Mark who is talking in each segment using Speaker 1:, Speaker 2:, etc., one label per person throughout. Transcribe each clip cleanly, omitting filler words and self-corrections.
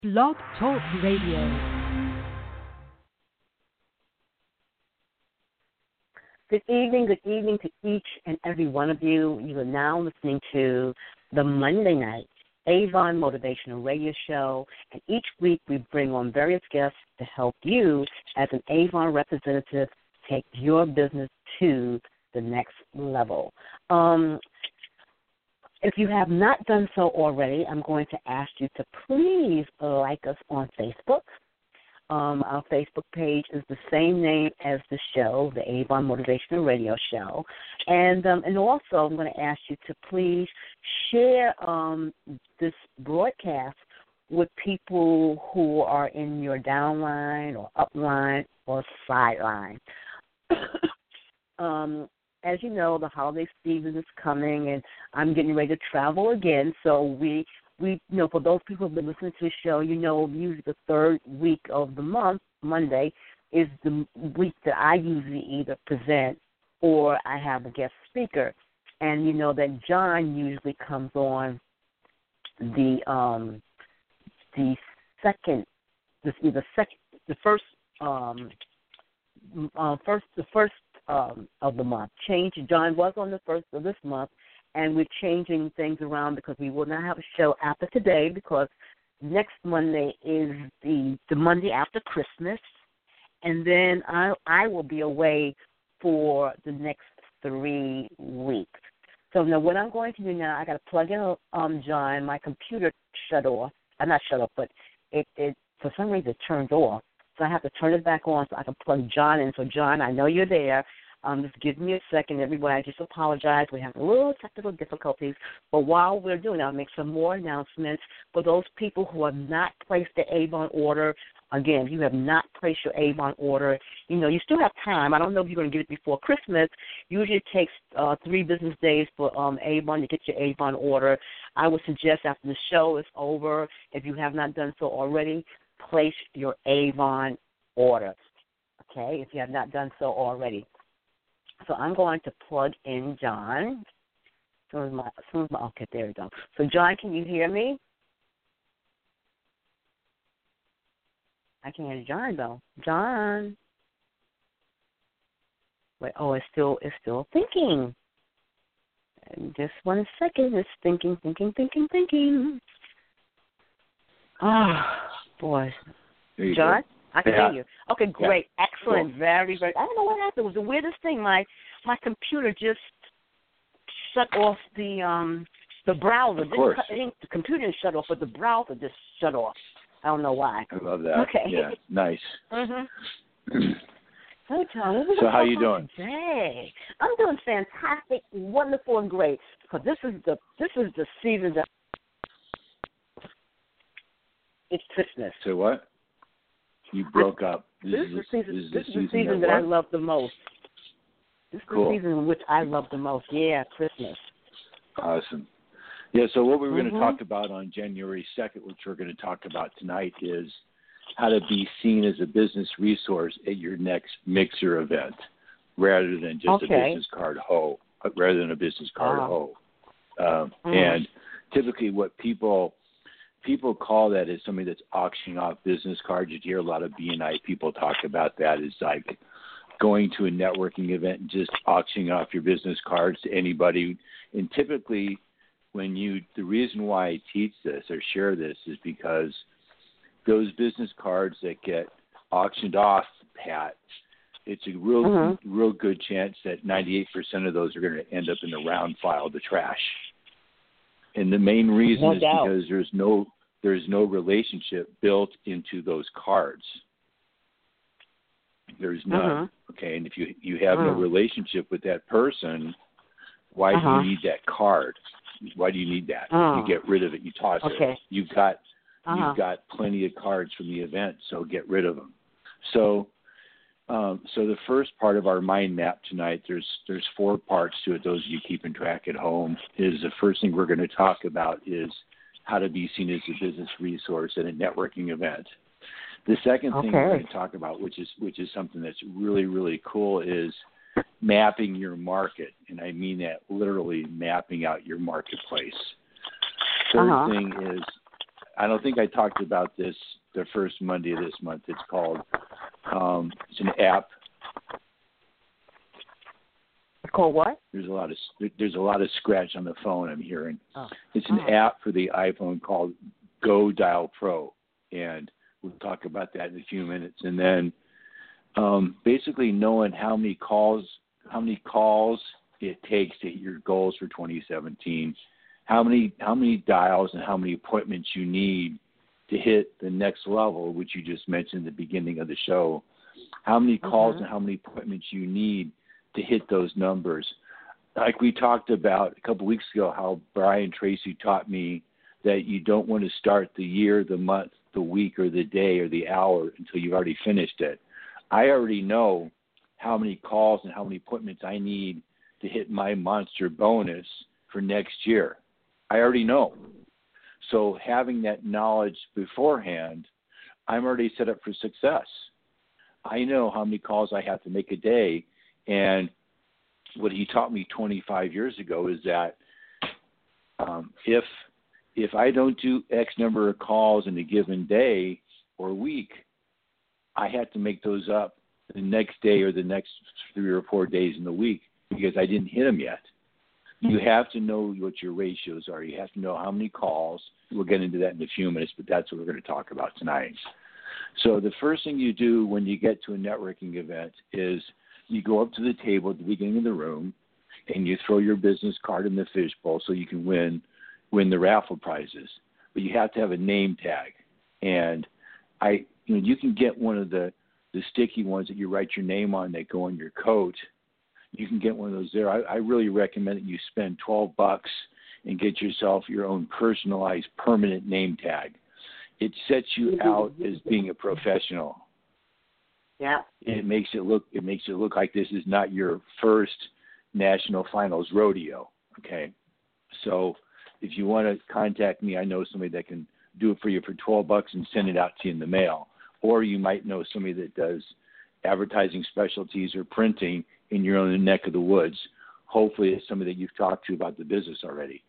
Speaker 1: Blog Talk Radio.
Speaker 2: Good evening to each and every one of you. You are now listening to the Monday Night Avon Motivational Radio Show, and each week we bring on various guests to help you as an Avon representative take your business to the next level. If you have not done so already, I'm going to ask you to please like us on Facebook. Our Facebook page is the same name as the show, the Avon Motivational Radio Show. And also I'm going to ask you to please share this broadcast with people who are in your downline or upline or sideline. As you know, the holiday season is coming, and I'm getting ready to travel again. So we for those people who've been listening to the show, usually the third week of the month, Monday, is the week that I usually either present or I have a guest speaker. And you know that John usually comes on the first of the month. John was on the first of this month, and we're changing things around because we will not have a show after today because next Monday is the Monday after Christmas, and then I will be away for the next 3 weeks. So now what I'm going to do now, I got to plug in John. My computer shut off. Not shut off, but it for some reason it turned off. So I have to turn it back on so I can plug John in. So, John, I know you're there. Just give me a second, everybody. I just apologize. We have a little technical difficulties. But while we're doing that, I'll make some more announcements. For those people who have not placed the Avon order, again, if you have not placed your Avon order, you still have time. I don't know if you're going to get it before Christmas. Usually it takes 3 business days for Avon to get your Avon order. I would suggest after the show is over, if you have not done so already, place your Avon order, okay, if you have not done so already. So I'm going to plug in John. Okay, there we go. So, John, can you hear me? I can hear John, though. John. Wait, it's still thinking. And just 1 second. It's thinking. Boy. John, I can hear you. Okay, great. Yeah. Excellent. Cool. Very, very. I don't know what happened. It was the weirdest thing. My computer just shut off the browser. The computer didn't shut off, but the browser just shut off. I don't know why.
Speaker 3: I love that.
Speaker 2: Okay.
Speaker 3: Yeah, nice.
Speaker 2: Mm-hmm. So, John,
Speaker 3: so how you doing
Speaker 2: today? I'm doing fantastic, wonderful, and great. Because this is the season that it's Christmas.
Speaker 3: So what? You broke up.
Speaker 2: This is the season that I love the most. This is the season in which I love the most. Yeah, Christmas.
Speaker 3: Awesome. Yeah, so what we were going to talk about on January 2nd, which we're going to talk about tonight, is how to be seen as a business resource at your next mixer event rather than just a business card hoe. And typically what people call that as somebody that's auctioning off business cards. You hear a lot of B&I people talk about that. It's like going to a networking event and just auctioning off your business cards to anybody. And typically the reason why I teach this or share this is because those business cards that get auctioned off, Pat, it's a real good chance that 98% of those are going to end up in the round file, the trash. And the main reason is because there's no relationship built into those cards. There's none. Okay, and if you have no relationship with that person, why do you need that card? Why do you need that? You get rid of it. You toss it. You've got plenty of cards from the event, so get rid of them. So the first part of our mind map tonight, there's 4 parts to it. Those of you keeping track at home, is the first thing we're going to talk about is how to be seen as a business resource at a networking event. The second thing we're going to talk about, which is something that's really, really cool, is mapping your market. And I mean that literally mapping out your marketplace. Third thing is I don't think I talked about this the first Monday of this month. It's called, it's an app.
Speaker 2: It's called what?
Speaker 3: There's a lot of scratch on the phone I'm hearing.
Speaker 2: Oh.
Speaker 3: It's an app for the iPhone called Go Dial Pro, and we'll talk about that in a few minutes. And then basically knowing how many calls it takes to hit your goals for 2017, how many dials and how many appointments you need to hit the next level, which you just mentioned at the beginning of the show, how many calls and how many appointments you need to hit those numbers. Like we talked about a couple weeks ago, how Brian Tracy taught me that you don't want to start the year, the month, the week, or the day, or the hour until you've already finished it. I already know how many calls and how many appointments I need to hit my monster bonus for next year. I already know. So having that knowledge beforehand, I'm already set up for success. I know how many calls I have to make a day. And what he taught me 25 years ago is that if I don't do X number of calls in a given day or week, I have to make those up the next day or the next 3 or 4 days in the week because I didn't hit them yet. You have to know what your ratios are. You have to know how many calls. We'll get into that in a few minutes, but that's what we're going to talk about tonight. So the first thing you do when you get to a networking event is you go up to the table at the beginning of the room and you throw your business card in the fishbowl so you can win the raffle prizes. But you have to have a name tag. And you can get one of the sticky ones that you write your name on that go on your coat. You can get one of those there. I really recommend that you spend $12 and get yourself your own personalized permanent name tag. It sets you out as being a professional.
Speaker 2: Yeah.
Speaker 3: It makes it look like this is not your first national finals rodeo. Okay. So if you want to contact me, I know somebody that can do it for you for $12 and send it out to you in the mail. Or you might know somebody that does advertising specialties or printing in your own neck of the woods. Hopefully it's somebody that you've talked to about the business already.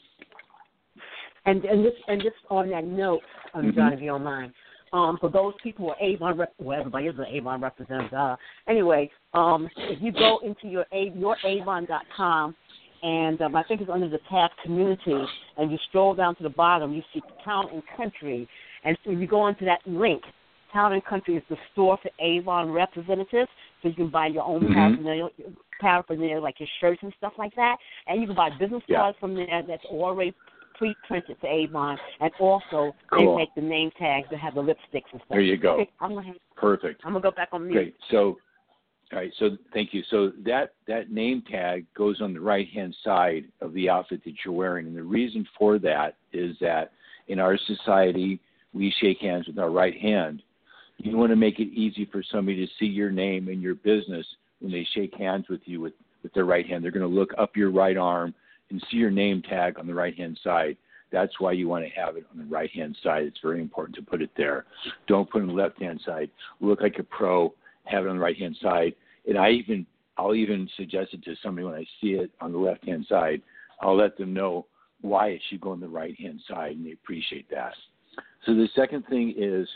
Speaker 2: And just on that note, John, if you don't mind, for those people who are Avon, everybody is an Avon representative. Anyway, if you go into your Avon.com, and I think it's under the tab Community, and you scroll down to the bottom, you see Town and Country. And so you go into that link. Town and Country is the store for Avon representatives, so you can buy your own paraphernalia, like your shirts and stuff like that. And you can buy business cards from there that's already pre-printed for Avon, and also they make the name tags that have the lipsticks and stuff.
Speaker 3: There you go.
Speaker 2: Okay,
Speaker 3: Perfect.
Speaker 2: I'm going to go back on mute.
Speaker 3: Great. So, all right, so thank you. So that name tag goes on the right-hand side of the outfit that you're wearing, and the reason for that is that in our society, we shake hands with our right hand. You want to make it easy for somebody to see your name and your business when they shake hands with you with their right hand. They're going to look up your right arm and see your name tag on the right-hand side. That's why you want to have it on the right-hand side. It's very important to put it there. Don't put it on the left-hand side. Look like a pro, have it on the right-hand side. And I'll even suggest it to somebody when I see it on the left-hand side. I'll let them know why it should go on the right-hand side, and they appreciate that. So the second thing is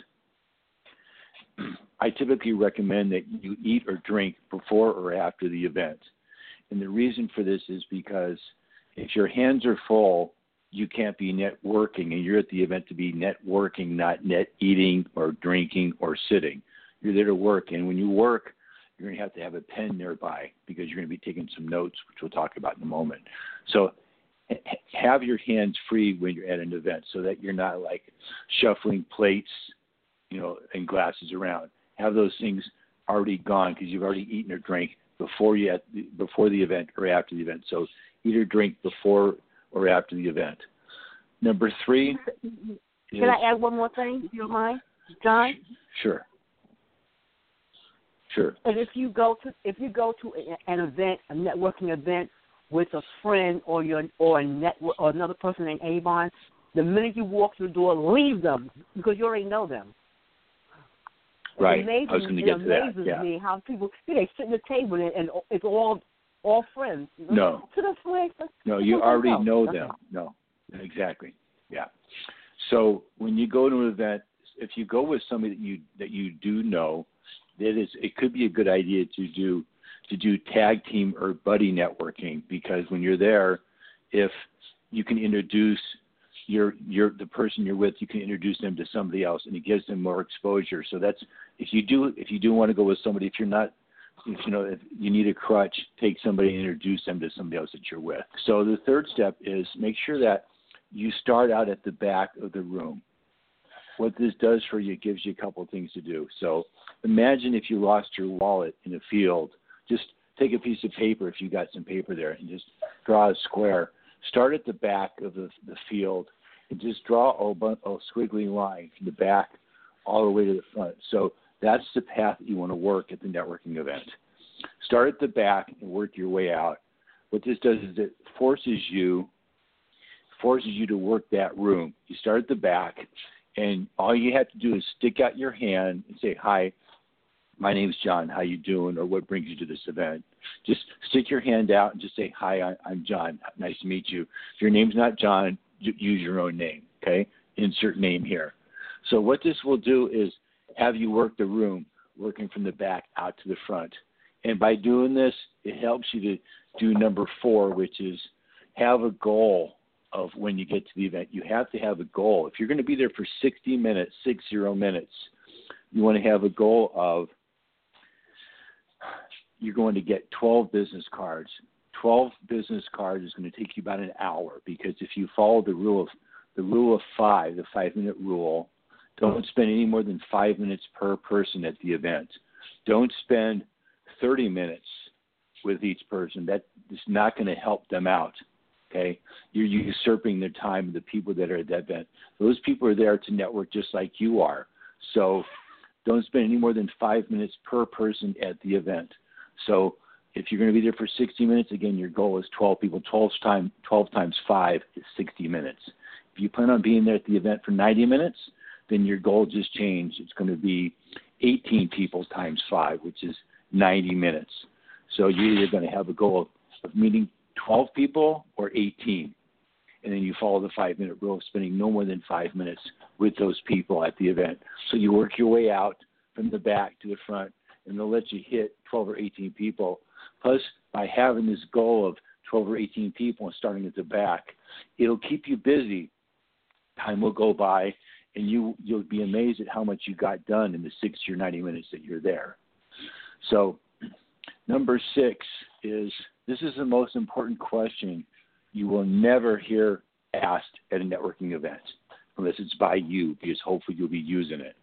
Speaker 3: I typically recommend that you eat or drink before or after the event. And the reason for this is because if your hands are full, you can't be networking, and you're at the event to be networking, not net eating or drinking or sitting. You're there to work, and when you work, you're going to have a pen nearby because you're going to be taking some notes, which we'll talk about in a moment. So have your hands free when you're at an event so that you're not like shuffling plates, and glasses around. Have those things already gone because you've already eaten or drank before the event or after the event. So eat or drink before or after the event. Number 3.
Speaker 2: Can I add one more thing, if you don't mind, John?
Speaker 3: Sure.
Speaker 2: And if you go to an event, a networking event with a friend or another person named Avon, the minute you walk through the door, leave them because you already know them.
Speaker 3: Right. I was going to get to that.
Speaker 2: It amazes me how people they sit at the table and it's all friends.
Speaker 3: No.
Speaker 2: To the friends.
Speaker 3: No, you already know them. No, exactly. Yeah. So when you go to an event, if you go with somebody that you do know, it could be a good idea to do tag team or buddy networking, because when you're there, if you can introduce the person you're with, you can introduce them to somebody else, and it gives them more exposure. So that's if you do want to go with somebody, if you need a crutch, take somebody and introduce them to somebody else that you're with. So the third step is make sure that you start out at the back of the room. What this does for you, it gives you a couple of things to do. So imagine if you lost your wallet in a field. Just take a piece of paper, if you got some paper there, and just draw a square. Start at the back of the field and just draw a squiggly line from the back all the way to the front. So that's the path that you want to work at the networking event. Start at the back and work your way out. What this does is it forces you to work that room. You start at the back, and all you have to do is stick out your hand and say, "Hi, my name's John. How you doing?" or "What brings you to this event?" Just stick your hand out and just say, "Hi, I'm John. Nice to meet you." If your name's not John, use your own name, okay? Insert name here. So what this will do is have you work the room, working from the back out to the front. And by doing this, it helps you to do number 4, which is have a goal of when you get to the event. You have to have a goal. If you're going to be there for 60 minutes, you want to have a goal of you're going to get 12 business cards. 12 business cards is going to take you about an hour, because if you follow the rule of 5, the 5-minute rule, don't spend any more than 5 minutes per person at the event. Don't spend 30 minutes with each person. That is not going to help them out. Okay, you're usurping their time, the people that are at that event. Those people are there to network just like you are. So don't spend any more than 5 minutes per person at the event. So if you're going to be there for 60 minutes, again, your goal is 12 people. 12 times 5 is 60 minutes. If you plan on being there at the event for 90 minutes, then your goal just changed. It's going to be 18 people times 5, which is 90 minutes. So you're either going to have a goal of meeting 12 people or 18. And then you follow the 5-minute rule of spending no more than 5 minutes with those people at the event. So you work your way out from the back to the front, and they'll let you hit 12 or 18 people. Plus, by having this goal of 12 or 18 people and starting at the back, it'll keep you busy. Time will go by, and you'll be amazed at how much you got done in the 60 or 90 minutes that you're there. So number 6 is, this is the most important question you will never hear asked at a networking event, unless it's by you, because hopefully you'll be using it.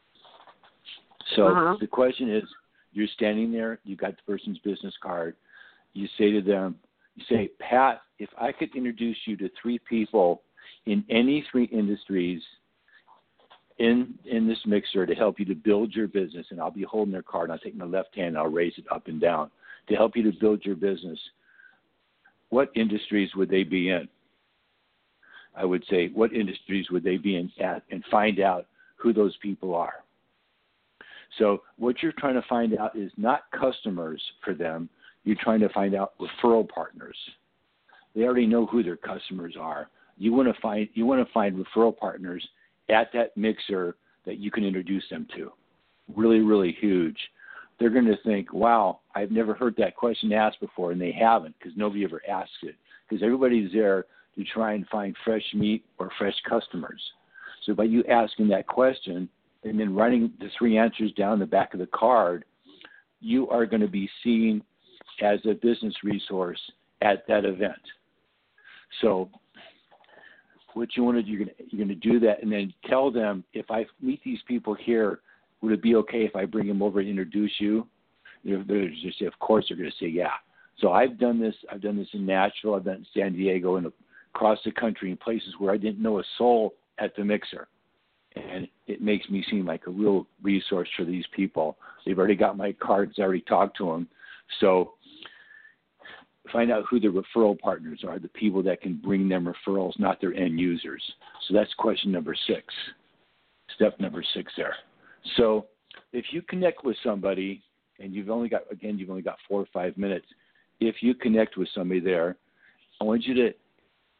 Speaker 3: So the question is, you're standing there, you got the person's business card, you say to them, "Pat, if I could introduce you to 3 people in any 3 industries in this mixer to help you to build your business," and I'll be holding their card, and I'll take my left hand and I'll raise it up and down, "to help you to build your business, what industries would they be in?" I would say, what industries would they be in at, and find out who those people are. So what you're trying to find out is not customers for them. You're trying to find out referral partners. They already know who their customers are. You want to find referral partners at that mixer that you can introduce them to. Really, really huge. They're going to think, "Wow, I've never heard that question asked before," and they haven't, because nobody ever asks it, because everybody's there to try and find fresh meat or fresh customers. So by you asking that question and then writing the 3 answers down the back of the card, you are going to be seen as a business resource at that event. So what you want to do, you're going to do that, and then tell them, "If I meet these people here, would it be okay if I bring them over and introduce you?" They're just say, of course, they're going to say, "Yeah." So I've done this. I've done this in Nashville. I've done it in San Diego, and across the country in places where I didn't know a soul at the mixer. And it makes me seem like a real resource for these people. They've already got my cards. I already talked to them. So find out who the referral partners are, the people that can bring them referrals, not their end users. So that's question number 6, step number 6 there. So if you connect with somebody, and you've only got 4 or 5 minutes, if you connect with somebody there, I want you to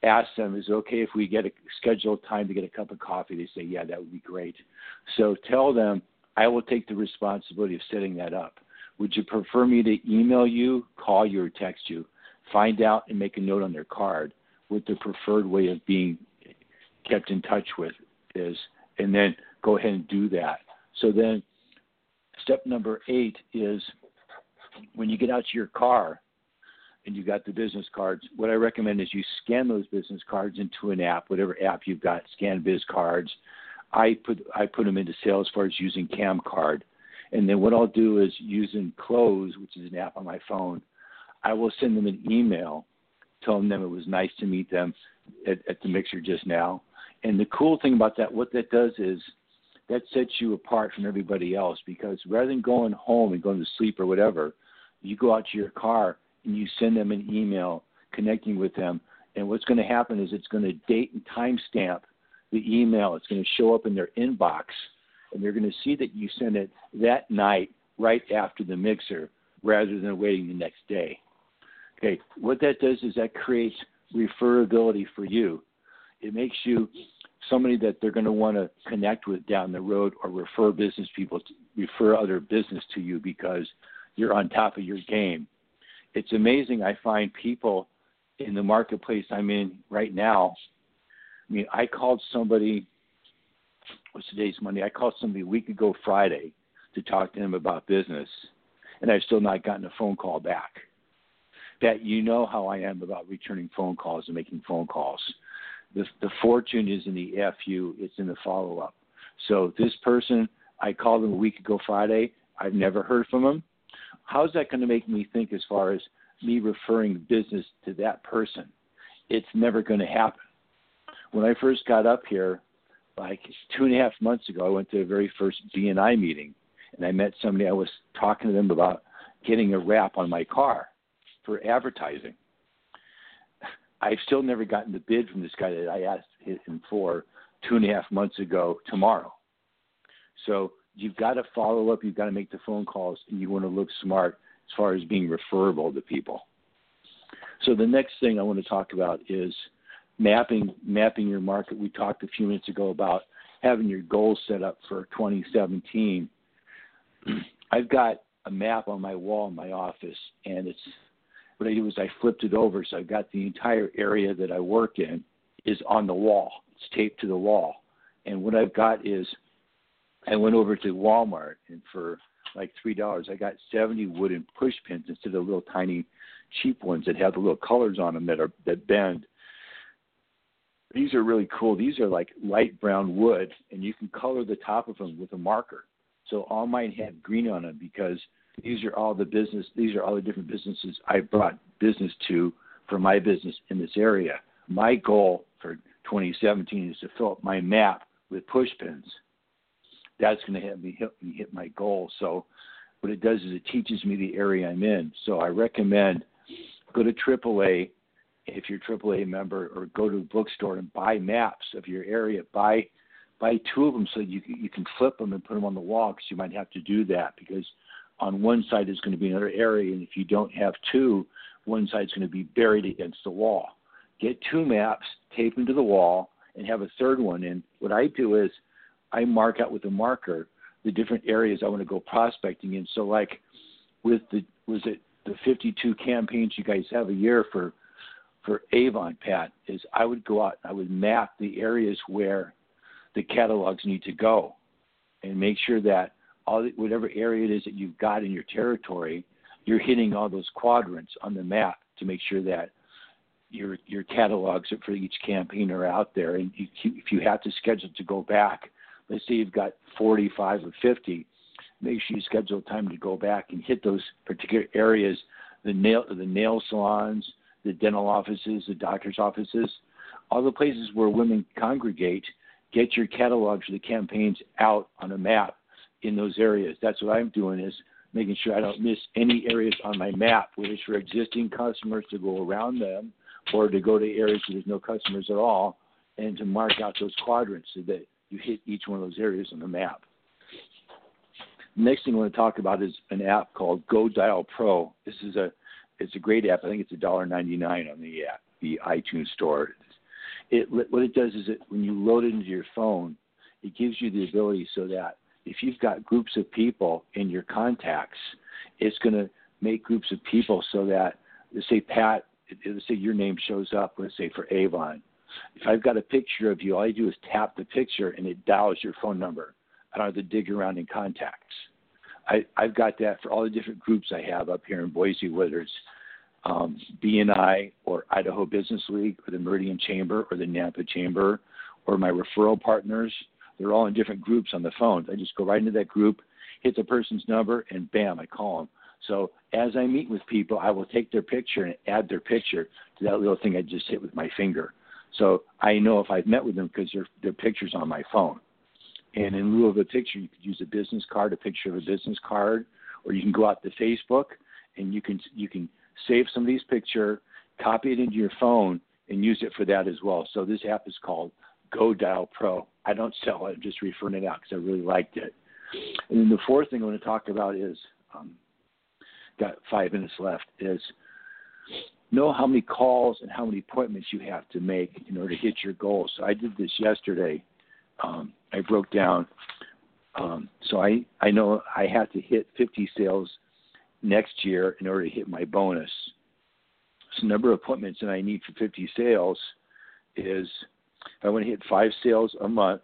Speaker 3: ask them, is it okay if we get a scheduled time to get a cup of coffee? They say, yeah, that would be great. So tell them, I will take the responsibility of setting that up. Would you prefer me to email you, call you, or text you? Find out and make a note on their card what the preferred way of being kept in touch with is, and then go ahead and do that. So then step number 8 is when you get out to your car and you got the business cards, what I recommend is you scan those business cards into an app, whatever app you've got, Scan Biz Cards. I put them into Salesforce using CamCard. And then what I'll do is using Close, which is an app on my phone, I will send them an email telling them it was nice to meet them at the mixer just now. And the cool thing about that, what that does is that sets you apart from everybody else, because rather than going home and going to sleep or whatever, you go out to your car and you send them an email connecting with them. And what's going to happen is it's going to date and timestamp the email. It's going to show up in their inbox, and they're going to see that you sent it that night right after the mixer rather than waiting the next day. Okay, what that does is that creates referability for you. It makes you somebody that they're going to want to connect with down the road, or refer business people, refer other business to you because you're on top of your game. It's amazing. I find people in the marketplace I'm in right now. I mean, I called somebody, what's today's Monday? I called somebody a week ago Friday to talk to him about business, and I've still not gotten a phone call back. That, you know how I am about returning phone calls and making phone calls. The fortune is in the FU, it's in the follow-up. So this person, I called him a week ago Friday. I've never heard from him. How's that going to make me think as far as me referring business to that person? It's never going to happen. When I first got up here, like 2.5 months ago, I went to the very first BNI meeting, and I met somebody. I was talking to them about getting a wrap on my car for advertising. I've still never gotten the bid from this guy that I asked him for 2.5 months ago tomorrow. So you've got to follow up. You've got to make the phone calls, and you want to look smart as far as being referable to people. So the next thing I want to talk about is mapping your market. We talked a few minutes ago about having your goals set up for 2017. I've got a map on my wall in my office, and what I do is I flipped it over, so I've got the entire area that I work in is on the wall. It's taped to the wall. And what I've got is, I went over to Walmart, and for like $3, I got 70 wooden push pins instead of little tiny cheap ones that have the little colors on them that bend. These are really cool. These are like light brown wood, and you can color the top of them with a marker. So all mine had green on them because these are all the different businesses I brought business to for my business in this area. My goal for 2017 is to fill up my map with push pins. That's going to help me hit my goal. So what it does is it teaches me the area I'm in. So I recommend go to AAA if you're a AAA member, or go to a bookstore and buy maps of your area. Buy 2 of them so you can flip them and put them on the wall, because you might have to do that, because on one side is going to be another area, and if you don't have 2, one side's going to be buried against the wall. Get 2 maps, tape them to the wall, and have a third one. And what I do is I mark out with a marker the different areas I want to go prospecting in. So like with the 52 campaigns you guys have a year for Avon, Pat, is I would go out and I would map the areas where the catalogs need to go, and make sure that whatever area it is that you've got in your territory, you're hitting all those quadrants on the map to make sure that your catalogs for each campaign are out there. And if you have to schedule to go back, let's say you've got 45 or 50, make sure you schedule time to go back and hit those particular areas, the nail salons, the dental offices, the doctor's offices, all the places where women congregate. Get your catalogs for the campaigns out on a map in those areas. That's what I'm doing, is making sure I don't miss any areas on my map, whether it's for existing customers to go around them or to go to areas where there's no customers at all, and to mark out those quadrants so that you hit each one of those areas on the map. The next thing I want to talk about is an app called GoDial Pro. It's a great app. I think it's $1.99 on the iTunes store. what it does is when you load it into your phone, it gives you the ability so that if you've got groups of people in your contacts, it's going to make groups of people so that, let's say, Pat, let's say your name shows up, let's say, for Avon. If I've got a picture of you, all I do is tap the picture and it dials your phone number. I don't have to dig around in contacts. I've got that for all the different groups I have up here in Boise, whether it's BNI or Idaho Business League or the Meridian Chamber or the Nampa Chamber or my referral partners. They're all in different groups on the phone. I just go right into that group, hit the person's number, and bam, I call them. So as I meet with people, I will take their picture and add their picture to that little thing I just hit with my finger. So I know if I've met with them because their picture's on my phone. And in lieu of a picture, you could use a business card, a picture of a business card, or you can go out to Facebook and you can save somebody's picture, copy it into your phone, and use it for that as well. So this app is called GoDial Pro. I don't sell it. I'm just referring it out because I really liked it. And then the fourth thing I want to talk about is, got 5 minutes left, is know how many calls and how many appointments you have to make in order to hit your goals. So I did this yesterday. I broke down. So I know I have to hit 50 sales next year in order to hit my bonus. So the number of appointments that I need for 50 sales is, if I want to hit 5 sales a month,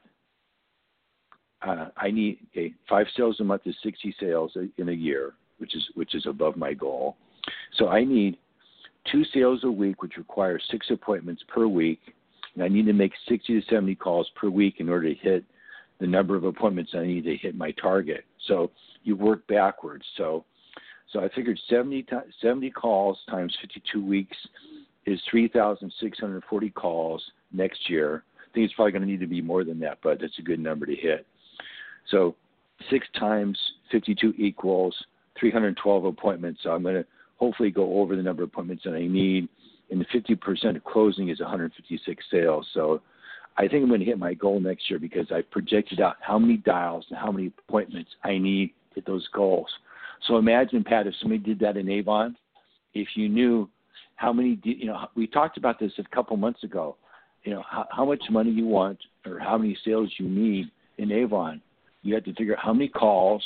Speaker 3: I need 5 sales a month is 60 sales in a year, which is above my goal. So I need 2 sales a week, which requires 6 appointments per week, and I need to make 60 to 70 calls per week in order to hit the number of appointments I need to hit my target. So you work backwards. So I figured 70 calls times 52 weeks is 3,640 calls next year. I think it's probably going to need to be more than that, but that's a good number to hit. So 6 times 52 equals 312 appointments. So I'm going to hopefully go over the number of appointments that I need. And the 50% of closing is 156 sales. So I think I'm going to hit my goal next year because I projected out how many dials and how many appointments I need to hit those goals. So imagine, Pat, if somebody did that in Avon, if you knew how many, we talked about this a couple months ago, how much money you want or how many sales you need in Avon. You have to figure out how many calls,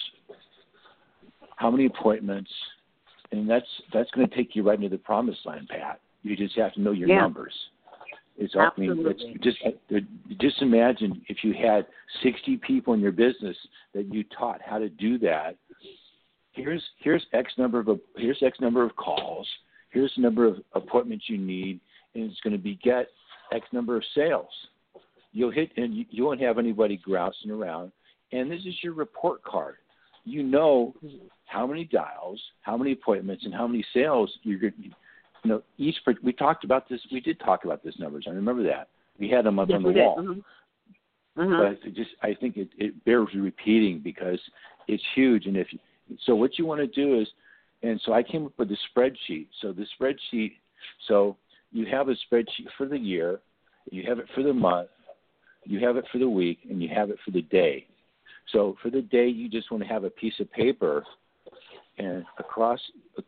Speaker 3: how many appointments, and that's going to take you right into the promised land, Pat. You just have to know your numbers.
Speaker 2: Absolutely.
Speaker 3: Just imagine if you had 60 people in your business that you taught how to do that. Here's X number of calls. Here's the number of appointments you need, and it's going to beget X number of sales. You'll hit, and you won't have anybody grousing around. And this is your report card. You know how many dials, how many appointments, and how many sales you're going to. We talked about this. We did talk about this numbers. I remember that. We had them up on the wall. Mm-hmm. But I think it bears repeating because it's huge. And so what you want to do is, and so I came up with a spreadsheet. So the spreadsheet, so you have a spreadsheet for the year, you have it for the month, you have it for the week, and you have it for the day. So for the day, you just want to have a piece of paper, and across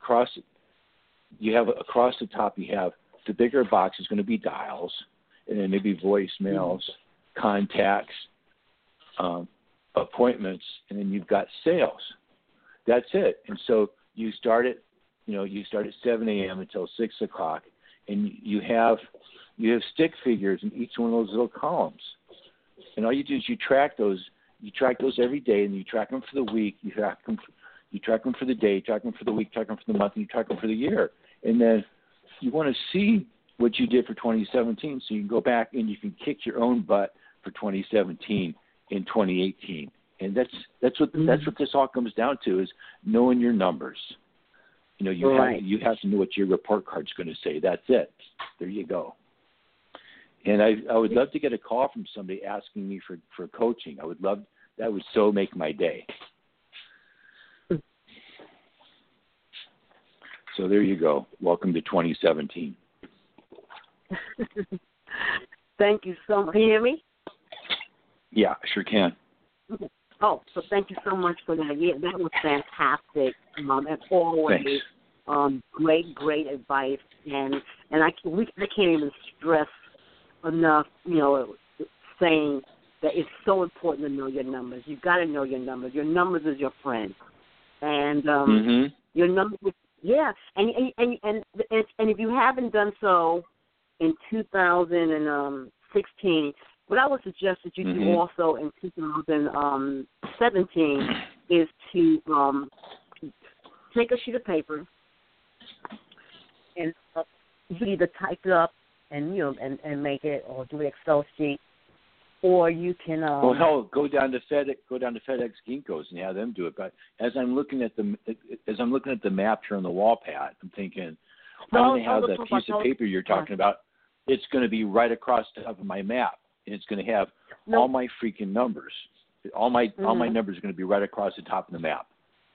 Speaker 3: the top, you have the bigger box is going to be dials, and then maybe voicemails, contacts, appointments, and then you've got sales. That's it. And so you start at 7 a.m. until 6 o'clock, and you have stick figures in each one of those little columns. And all you do is you track those. You track those every day, and you track them for the week. You track them for the day, track them for the week, track them for the month, and you track them for the year. And then you want to see what you did for 2017, so you can go back and you can kick your own butt for 2017 in 2018. And that's what this all comes down to, is knowing your numbers. You have to know what your report card's going to say. That's it. There you go. And I would love to get a call from somebody asking me for coaching. That would so make my day. So there you go. Welcome to 2017.
Speaker 2: Thank you so much. Can you hear me?
Speaker 3: Yeah, sure can.
Speaker 2: Oh, so thank you so much for that. Yeah, that was fantastic. As always, great advice. And I can't even stress enough, saying that it's so important to know your numbers. You've got to know your numbers. Your numbers is your friend, and your numbers. Yeah, and if you haven't done so in 2016, what I would suggest that you do also in 2017 is to take a sheet of paper and you can either type it up and and make it, or do an Excel sheet, or you can.
Speaker 3: Well, hell, go down to FedEx Ginkgo's and have them do it. But as I'm looking at the map here on the wall, Pat, I'm thinking, I'm going to have that piece of paper you're talking about. It's going to be right across the top of my map, and it's going to have all my freaking numbers. All my numbers are going to be right across the top of the map.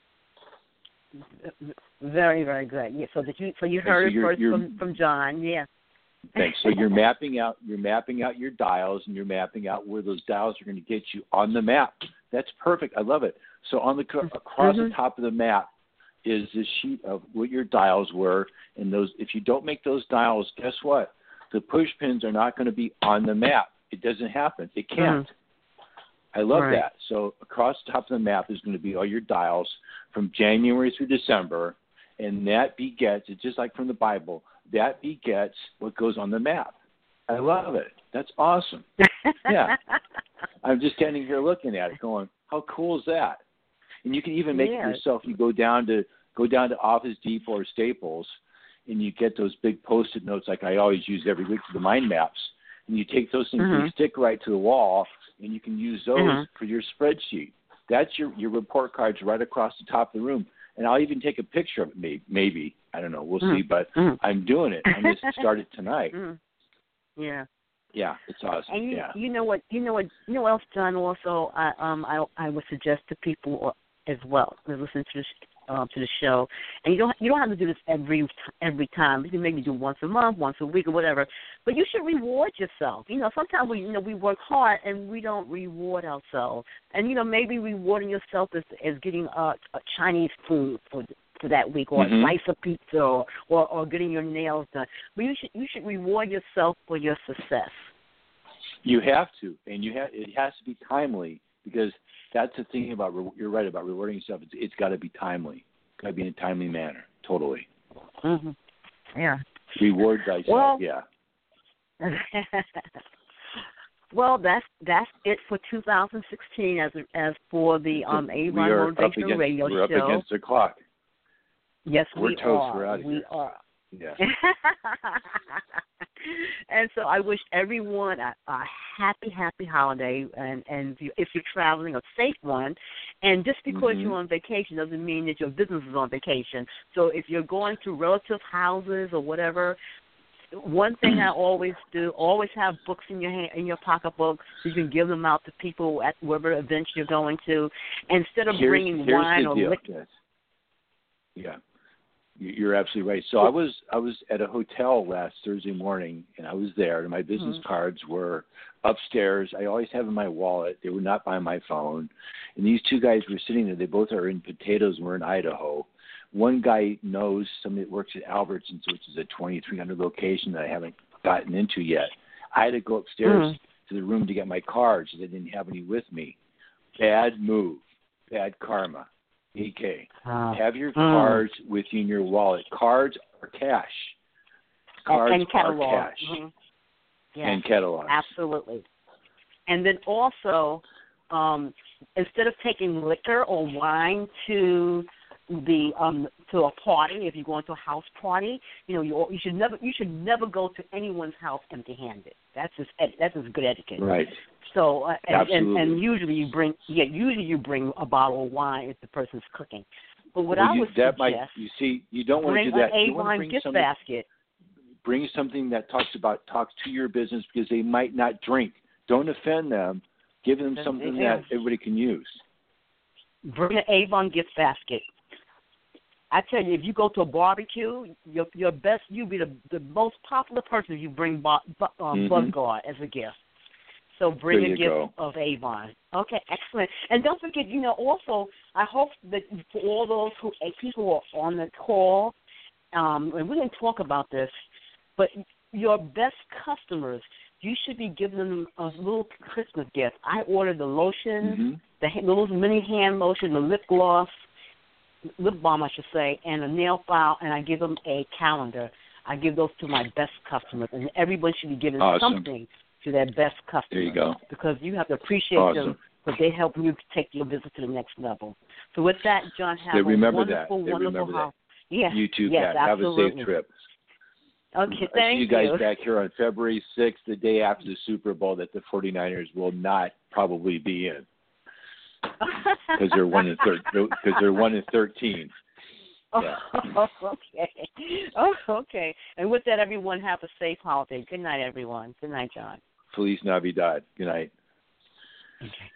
Speaker 2: Very, very good. Yeah. So you heard it first from John. Yeah.
Speaker 3: Thanks. So you're mapping out your dials, and you're mapping out where those dials are going to get you on the map. That's perfect. I love it. So on across the top of the map is this sheet of what your dials were, and those. If you don't make those dials, guess what? The push pins are not going to be on the map. It doesn't happen. It can't. I love that. So across the top of the map is going to be all your dials from January through December, and that begets, it's just like from the Bible, that begets what goes on the map. I love it. That's awesome. Yeah. I'm just standing here looking at it going, how cool is that? And you can even make it yourself. You go down to Office Depot or Staples, and you get those big Post-it notes like I always use every week for the mind maps, and you take those things and you stick right to the wall, and you can use those for your spreadsheet. That's your report cards right across the top of the room. And I'll even take a picture of it, maybe. I don't know. We'll see. But I'm doing it. I'm going to start it tonight.
Speaker 2: Yeah.
Speaker 3: Yeah, it's awesome.
Speaker 2: And you know what else, John? Also, I would suggest to people as well to listen to the show. And you don't have to do this every time. You can maybe do once a month, once a week, or whatever. But you should reward yourself. Sometimes we work hard and we don't reward ourselves. And maybe rewarding yourself is getting a Chinese food for that week, or a slice of pizza, or getting your nails done. But you should reward yourself for your success.
Speaker 3: You have to, and it has to be timely, because that's the thing about you're right about rewarding yourself. It's got to be timely. It's got to be in a timely manner. Totally.
Speaker 2: Yeah.
Speaker 3: Reward thyself. Yeah.
Speaker 2: Well, that's it for 2016 as for the Avon Motivational Radio Show.
Speaker 3: We're up against the clock.
Speaker 2: Yes,
Speaker 3: we're
Speaker 2: we
Speaker 3: toast.
Speaker 2: are.
Speaker 3: We're out of here.
Speaker 2: We are.
Speaker 3: Yeah.
Speaker 2: And so I wish everyone a happy holiday, and if you're traveling, a safe one. And just because you're on vacation doesn't mean that your business is on vacation. So if you're going to relative houses or whatever, one thing I always do, always have books in your pocketbook. You can give them out to people at whatever events you're going to, instead of bringing wine or liquor.
Speaker 3: Yes. Yeah. You're absolutely right. So I was at a hotel last Thursday morning, and I was there, and my business cards were upstairs. I always have in my wallet. They were not by my phone. And these two guys were sitting there. They both are in Potatoes, and we're in Idaho. One guy knows somebody that works at Albertsons, which is a 2,300 location that I haven't gotten into yet. I had to go upstairs to the room to get my cards. I didn't have any with me. Bad move. Bad karma. AK. Have your cards with you in your wallet. Cards are cash. Cards
Speaker 2: and catalogs.
Speaker 3: Are cash.
Speaker 2: Yes,
Speaker 3: and catalogs.
Speaker 2: Absolutely. And then also, instead of taking liquor or wine to a party, if you're going to a house party, you should never go to anyone's house empty-handed. That's just good etiquette.
Speaker 3: Right.
Speaker 2: So and usually you bring a bottle of wine if the person's cooking. But what I would suggest,
Speaker 3: you don't want to do that.
Speaker 2: Bring an Avon gift basket.
Speaker 3: Bring something that talks to your business, because they might not drink. Don't offend them. Give them something that everybody can use.
Speaker 2: Bring an Avon gift basket. I tell you, if you go to a barbecue, you'll be the most popular person if you bring Bud Guard as a gift. So bring a gift of Avon. Okay, excellent. And don't forget, also, I hope that for all those people who are on the call, and we didn't talk about this, but your best customers, you should be giving them a little Christmas gift. I ordered the lotion, the little mini hand lotion, the lip gloss, lip balm, I should say, and a nail file, and I give them a calendar. I give those to my best customers, and everyone should be giving something to their best customers. There you go. Because you have to appreciate them, because they help you take your business to the next level. So with that, John, have a wonderful house. Yeah.
Speaker 3: You too,
Speaker 2: yes,
Speaker 3: Pat. Have a safe trip.
Speaker 2: Okay, thank you.
Speaker 3: I'll see you guys back here on February 6th, the day after the Super Bowl, that the 49ers will not probably be in. Because they're 1-13. Yeah.
Speaker 2: Okay. And with that, everyone, have a safe holiday. Good night, everyone. Good night, John.
Speaker 3: Feliz Navidad. Good night.
Speaker 2: Okay.